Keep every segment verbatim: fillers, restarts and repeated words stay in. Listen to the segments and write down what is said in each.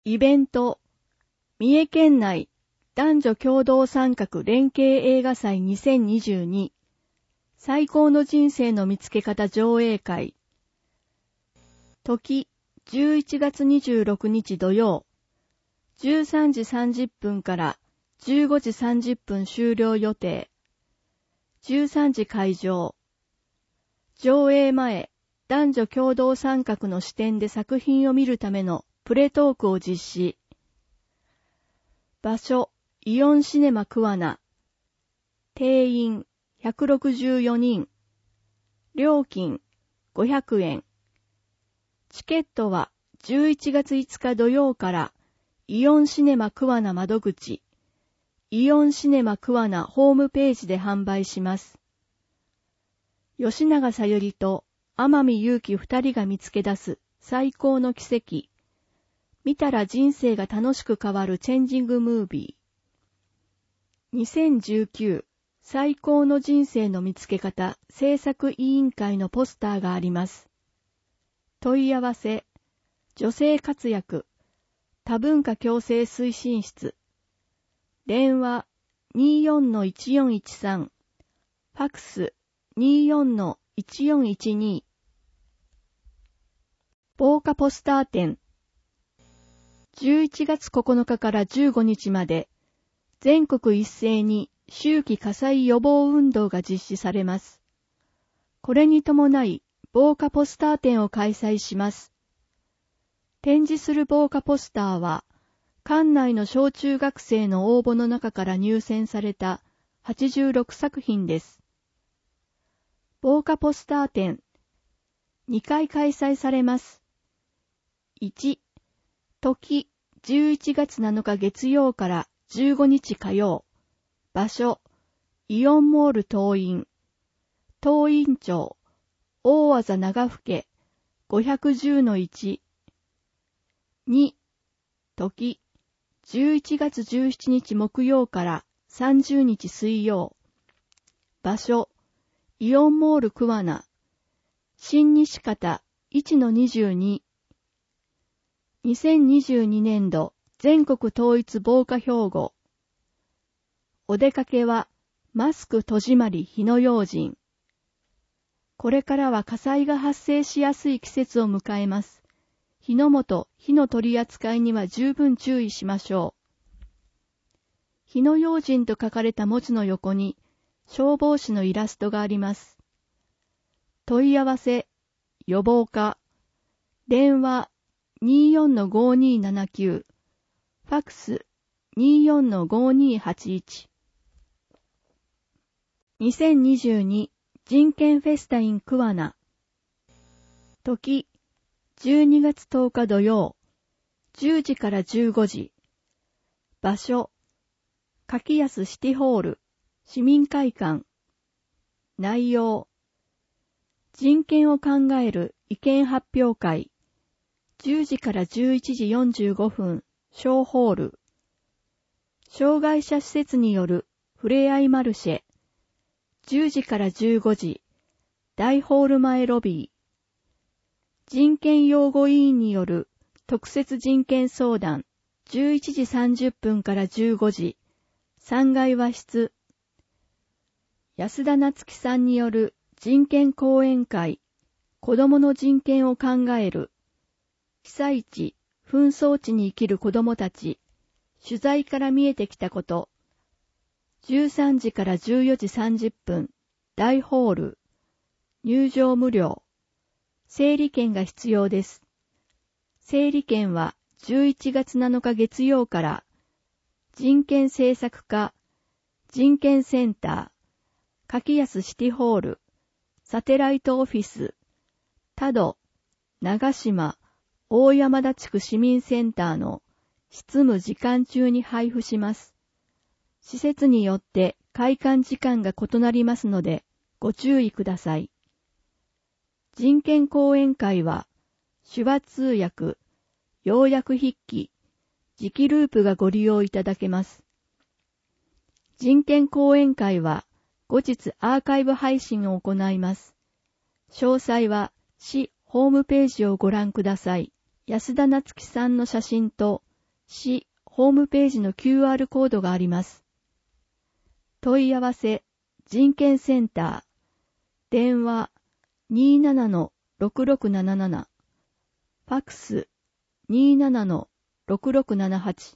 イベント、三重県内男女共同参画連携映画祭にせんにじゅうに最高の人生の見つけ方上映会。時、じゅういちがつにじゅうろくにち土曜、じゅうさんじさんじゅっぷんからじゅうごじさんじゅっぷん終了予定。じゅうさんじ開場。上映前、男女共同参画の視点で作品を見るためのプレトークを実施。場所、イオンシネマ桑名。定員、ひゃくろくじゅうよにん。料金、ごひゃくえん。チケットはじゅういちがついつか土曜からイオンシネマ桑名窓口、イオンシネマ桑名ホームページで販売します。吉永小百合と天海祐希二人が見つけ出す最高の奇跡。見たら人生が楽しく変わるチェンジングムービー。にせんじゅうきゅう最高の人生の見つけ方制作委員会のポスターがあります。問い合わせ、女性活躍、多文化共生推進室。電話 にーよんのいちよんいちさん、ファクス にーよんのいちよんいちに。防火ポスター展。じゅういちがつここのかからじゅうごにちまで、全国一斉に秋季火災予防運動が実施されます。これに伴い、防火ポスター展を開催します。展示する防火ポスターは、館内の小中学生の応募の中から入選されたはちじゅうろくさくひんです。防火ポスター展、にかい開催されます。いち、時、じゅういちがつなのか月曜からじゅうごにち火曜。場所、イオンモール東院。東院町、大字長府ごひゃくじゅうのいち。に、時、じゅういちがつじゅうしちにち木曜からさんじゅうにち水曜。場所、イオンモール桑名。新西方いちのにじゅうに。にせんにじゅうにねんど全国統一防火標語。お出かけはマスク戸締まり火の用心。これからは火災が発生しやすい季節を迎えます。火の元、火の取り扱いには十分注意しましょう。火の用心と書かれた文字の横に消防士のイラストがあります。問い合わせ、予防課、電話 にーよんのごにーななきゅう、ファクス にーよんのごにーはちいち。にせんにじゅうに人権フェスタイン桑名。時、じゅうにがつとおか土曜、じゅうじからじゅうごじ。場所、柿安シティホール、市民会館。内容、人権を考える意見発表会。じゅうじからじゅういちじよんじゅうごふん、小ホール。障害者施設によるふれあいマルシェ。じゅうじからじゅうごじ、大ホール前ロビー。人権擁護委員による特設人権相談。じゅういちじさんじゅっぷんからじゅうごじ、さんがい和室。安田夏樹さんによる人権講演会。子どもの人権を考える。被災地、紛争地に生きる子どもたち。取材から見えてきたこと。じゅうさんじからじゅうよじさんじゅっぷん、大ホール。入場無料。整理券が必要です。整理券はじゅういちがつなのか月曜から、人権政策課、人権センター、柿安シティホール、サテライトオフィス、多度、長島、大山田地区市民センターの執務時間中に配布します。施設によって開館時間が異なりますので、ご注意ください。人権講演会は、手話通訳、要約筆記、磁気ループがご利用いただけます。人権講演会は、後日アーカイブ配信を行います。詳細は、市ホームページをご覧ください。安田夏樹さんの写真と、 市ホームページの キューアール コードがあります。問い合わせ人権センター電話 にーななのろくろくなななな ファックス にーななのろくろくななはち。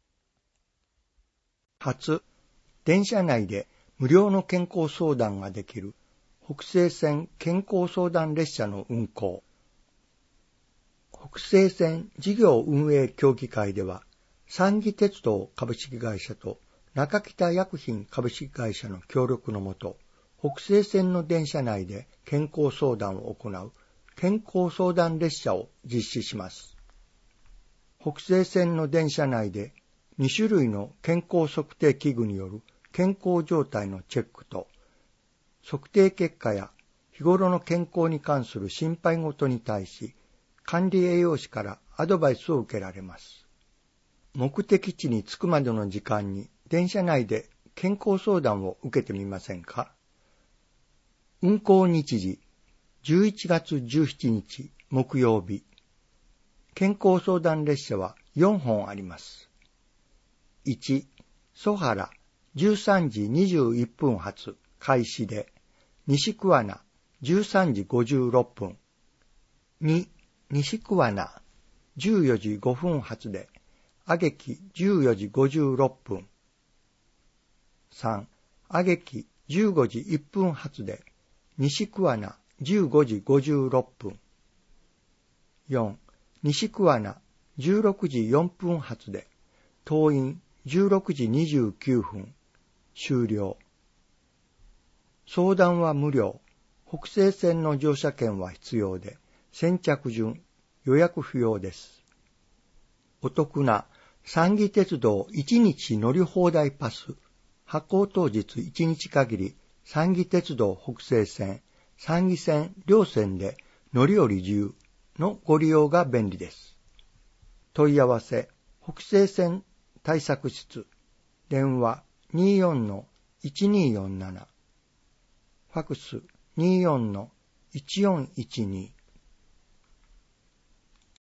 初、電車内で無料の健康相談ができる北西線健康相談列車の運行。北西線事業運営協議会では、三義鉄道株式会社と中北薬品株式会社の協力のもと、北西線の電車内で健康相談を行う健康相談列車を実施します。北西線の電車内でに種類の健康測定器具による健康状態のチェックと、測定結果や日頃の健康に関する心配事に対し、管理栄養士からアドバイスを受けられます。目的地に着くまでの時間に電車内で健康相談を受けてみませんか？運行日時、じゅういちがつじゅうしちにち木曜日。健康相談列車はよんほんあります。いち、蘇原じゅうさんじにじゅういっぷん発開始で、西桑名じゅうさんじごじゅうろっぷん。に、西桑名じゅうよじごふん発で、阿劇じゅうよじごじゅうろっぷん。さん、阿劇じゅうごじいっぷん発で、西桑名じゅうごじごじゅうろっぷん。よん、西桑名じゅうろくじよんぷん発で、当院じゅうろくじにじゅうきゅうふん。終了。相談は無料。北西線の乗車券は必要で、先着順、予約不要です。お得な三義鉄道いちにち乗り放題パス。発行当日いちにち限り、三義鉄道北西線、三義線両線で乗り降り自由のご利用が便利です。問い合わせ、北西線対策室、電話 にーよんのいちにーよんなな、ファクス にーよんのいちよんいちに。